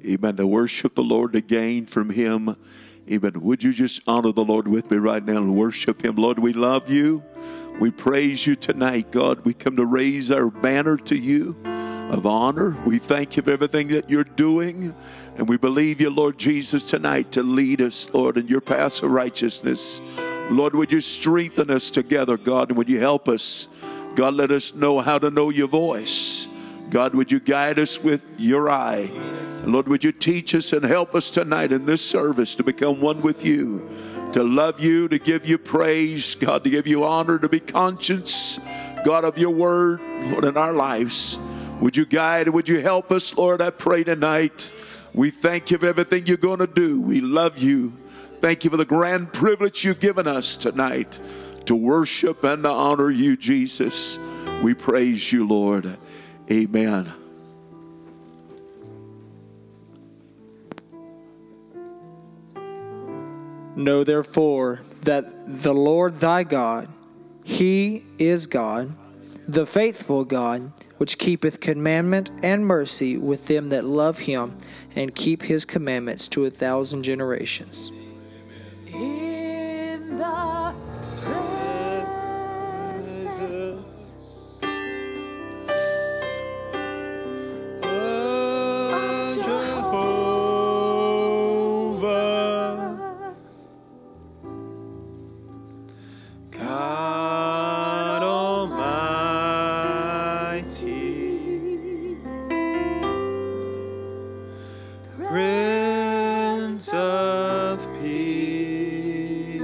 amen, to worship the Lord, to gain from Him. Amen. Would you just honor the Lord with me right now and worship Him? Lord, we love you. We praise you tonight, God. We come to raise our banner to you of honor. We thank you for everything that you're doing. And we believe you, Lord Jesus, tonight to lead us, Lord, in your paths of righteousness. Lord, would you strengthen us together, God, and would you help us? God, let us know how to know your voice. God, would you guide us with your eye? Lord, would you teach us and help us tonight in this service to become one with you, to love you, to give you praise, God, to give you honor, to be conscious, God, of your word, Lord, in our lives. Would you guide and would you help us, Lord, I pray tonight. We thank you for everything you're going to do. We love you. Thank you for the grand privilege you've given us tonight to worship and to honor you, Jesus. We praise you, Lord. Amen. Know therefore that the Lord thy God, He is God, the faithful God, which keepeth commandment and mercy with them that love Him, and keep His commandments to 1,000 generations. In the presence of Jehovah, God Almighty, Prince of Peace,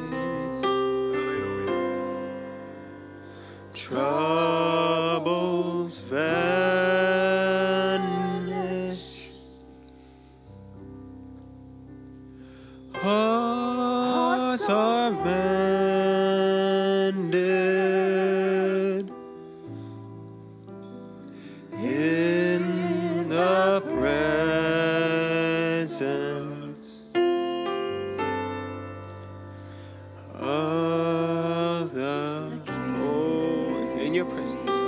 troubles vanish, hearts are mended in the presence of the King. In your presence, God.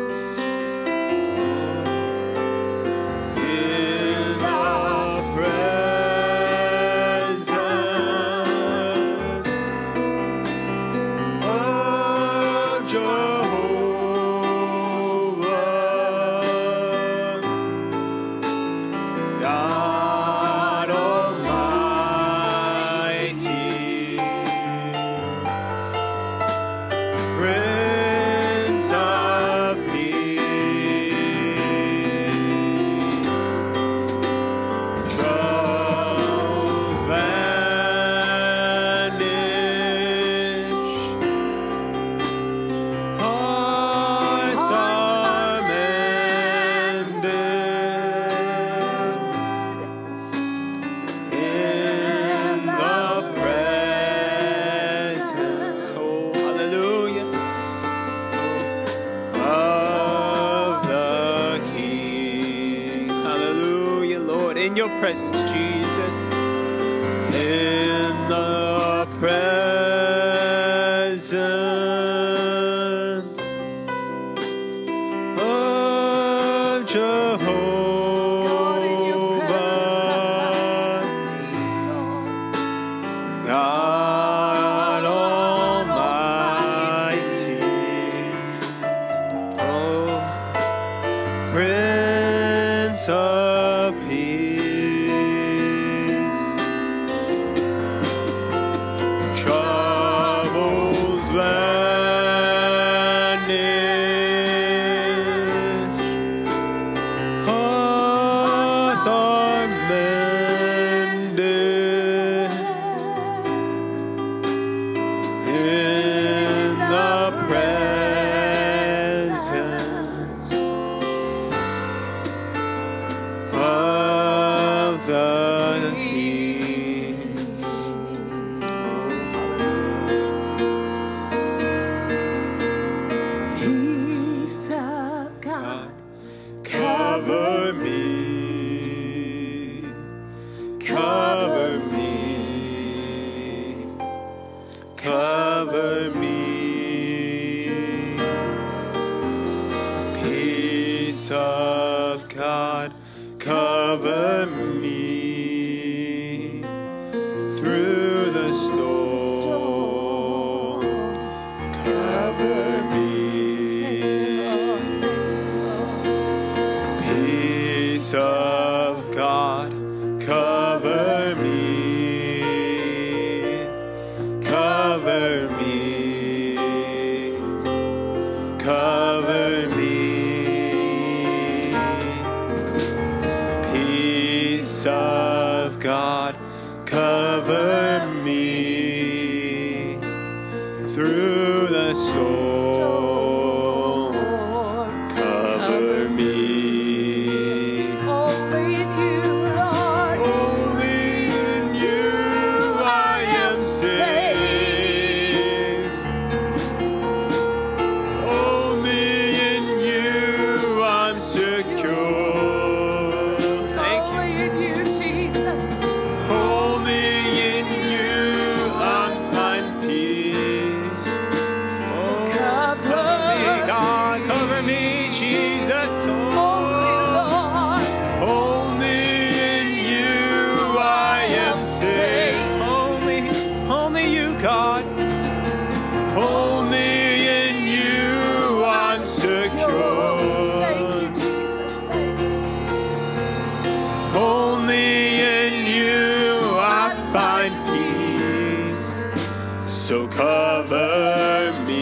In the presence of Jehovah, God Almighty, Prince of Peace, troubles vanish, hearts are mended in the presence, oh hallelujah, of the King. Hallelujah, Lord, in your presence, Jesus. In the presence of Jehovah, God Almighty, oh, Prince of Peace, troubles vanish, hearts are mended in the presence of the King. Peace of God, cover me, cover me, cover me. Peace of God, cover cover me through the storm. Cover me. Peace of God, cover me. Cover me. Cover me. Peace of God, cover me through the storm. Cover me. Only in you, Lord. Only in you I am safe. Only in you I'm secure. Thank you. Only in you, Jesus. Only in you I find peace. So Oh, cover me, God, cover me, Jesus. Only, Lord. Only in you I am safe. Only you, God. Only in you I'm secure. Thank you, Jesus. Thank you, Jesus. Only in you I find peace. So cover me.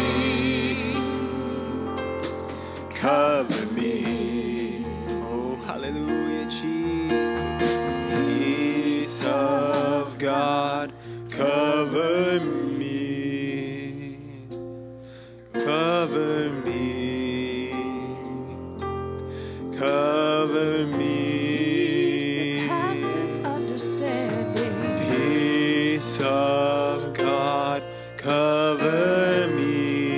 Cover me. Oh, hallelujah, Jesus. Peace of God, cover me. Cover me. Cover me. Peace that passes understanding. Peace of God, cover me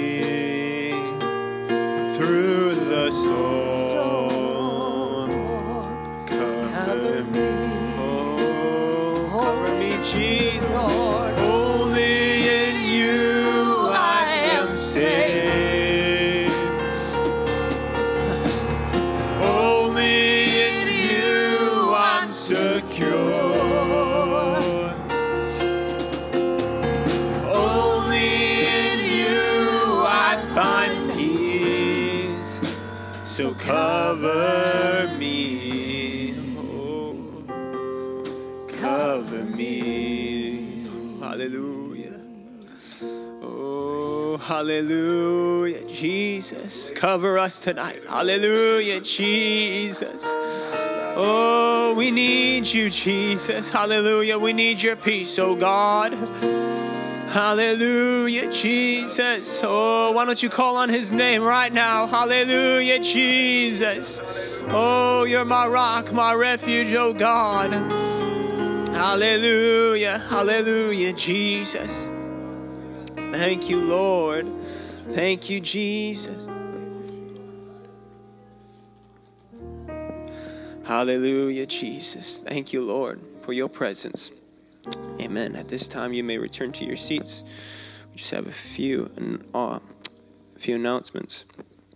through the storm. Cover me. Oh, cover me, Jesus. Lord. Only in you I am safe. Only in you I'm secure. Only in you I find peace. So cover me. Oh, cover me. Hallelujah. Oh, hallelujah, Jesus. Cover us tonight. Hallelujah, Jesus. Oh, we need you, Jesus. Hallelujah. We need your peace, oh God. Hallelujah, Jesus. Oh, why don't you call on his name right now? Hallelujah, Jesus. Oh, you're my rock, my refuge, oh God. Hallelujah, hallelujah, Jesus. Thank you, Lord. Thank you, Jesus. Hallelujah, Jesus. Thank you, Lord, for your presence. Amen. At this time, you may return to your seats. We just have a few announcements.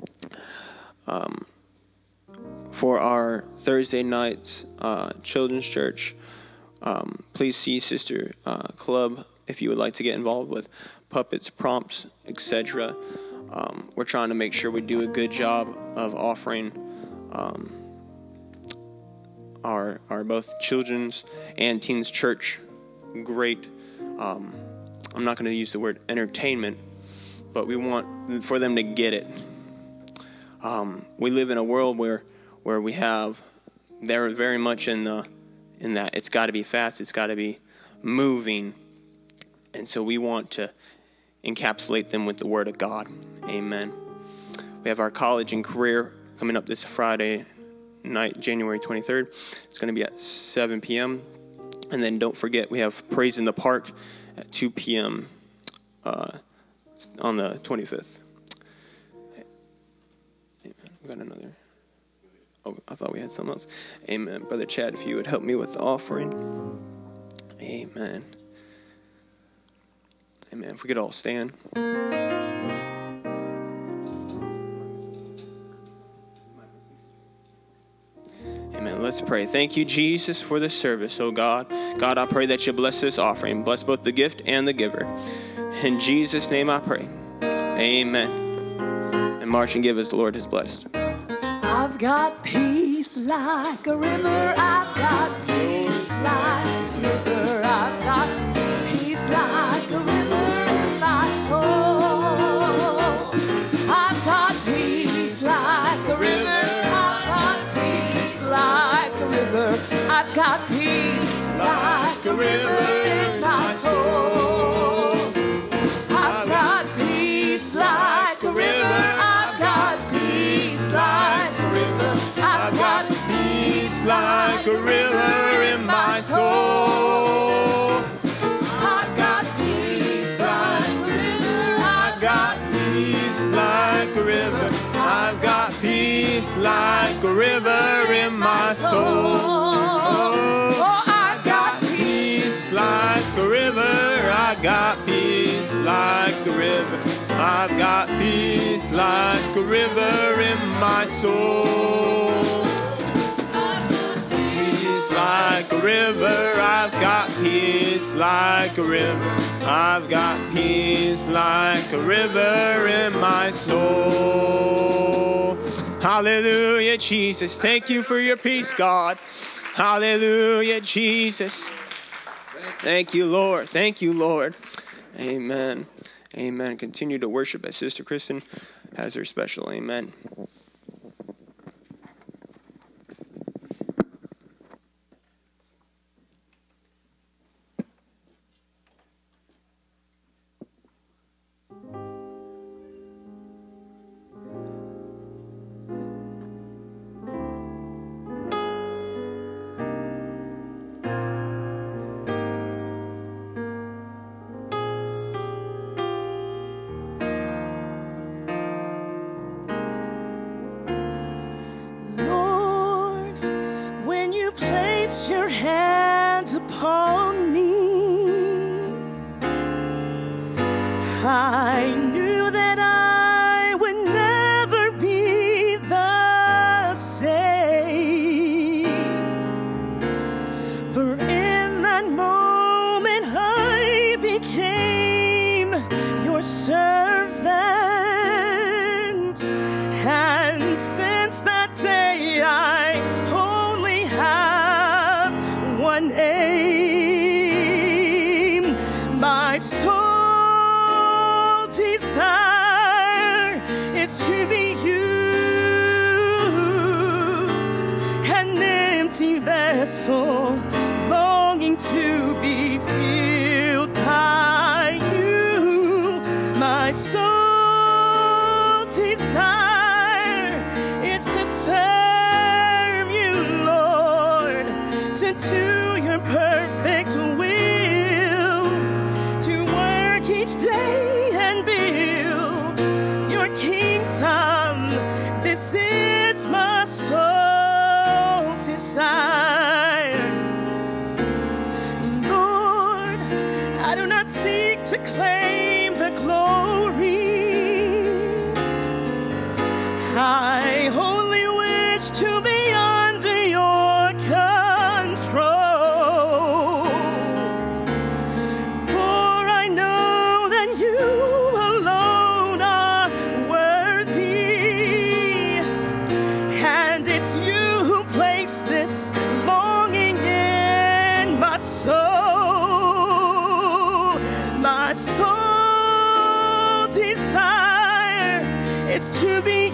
For our Thursday night's children's church, please see Sister Club if you would like to get involved with puppets, prompts, etc. We're trying to make sure we do a good job of offering our both children's and teens church great, I'm not going to use the word entertainment, but we want for them to get it. We live in a world where we have, they're very much in that it's got to be fast, it's got to be moving, and so we want to encapsulate them with the Word of God. Amen. We have our college and career coming up this Friday night, January 23rd. It's going to be at 7 p.m. And then don't forget, we have Praise in the Park at 2 p.m. On the 25th. Amen. We got another. Oh, I thought we had something else. Amen. Brother Chad, if you would help me with the offering. Amen. Amen. If we could all stand. Amen. Let's pray. Thank you, Jesus, for this service, oh God. God, I pray that you bless this offering. Bless both the gift and the giver. In Jesus' name I pray. Amen. And march and give as the Lord has blessed. I've got peace like a river. I've got peace like a river. I've got peace like a river in my soul. I've got peace like a river. I've got peace like a river. I've got peace like a river in my soul. I've got peace like a river. I've got peace like a river. I've got peace Like a river in my soul. I've got peace like a river. I've got peace like a river. I've got peace like a river in my soul. Oh, I've got Peace like a river. I got peace like a river. I've got peace like a river in my soul. Peace like a river. I've got peace like a river. I've got peace like a river in my soul. Hallelujah, Jesus. Thank you for your peace, God. Hallelujah, Jesus. Thank you, Lord. Thank you, Lord. Amen. Amen. Continue to worship as Sister Kristen has her special. Amen. Lord, when you placed your hands upon me, I knew that I would never be the same. For in that moment I became your servant, and since that day I only have one aim. My sole desire is to be used, an empty vessel longing to be filled by you. My sole desire is to serve you, Lord, to do your perfect will, to work each day and build your kingdom. This is my soul desire. Lord, I do not seek to claim the glory. I only wish to be under your control. For I know that you alone are worthy, and it's you who placed this longing in my soul. My sole desire is to be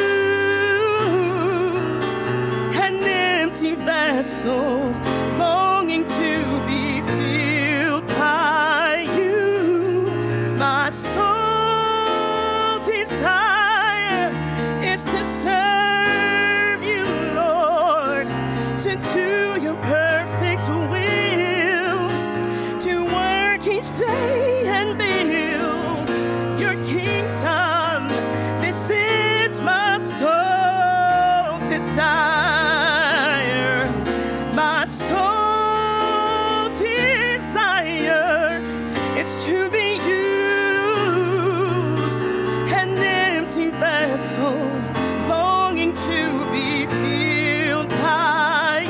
used, an empty vessel longing to be filled by you. My sole desire is to serve you, Lord, to do your perfect will, to work each day and build your kingdom. This is my soul desire. My soul desire is to be used, an empty vessel longing to be filled by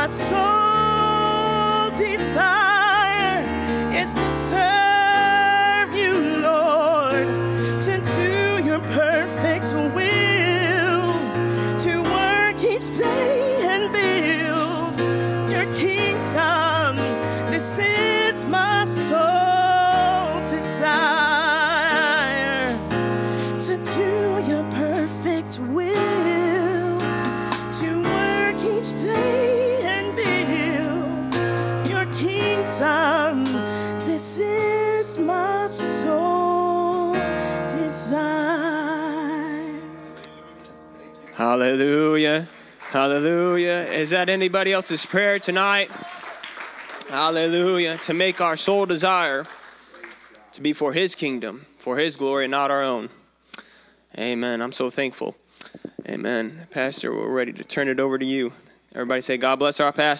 soul desire is to serve you, Lord, to do your perfect will, to work each day and build your kingdom. This is my soul desire, to do your perfect will, to work each day and build your kingdom. This is my soul desire. Hallelujah. Hallelujah. Is that anybody else's prayer tonight? Hallelujah. To make our soul desire to be for his kingdom, for his glory, not our own. Amen. I'm so thankful. Amen. Pastor, we're ready to turn it over to you. Everybody say, God bless our pastor.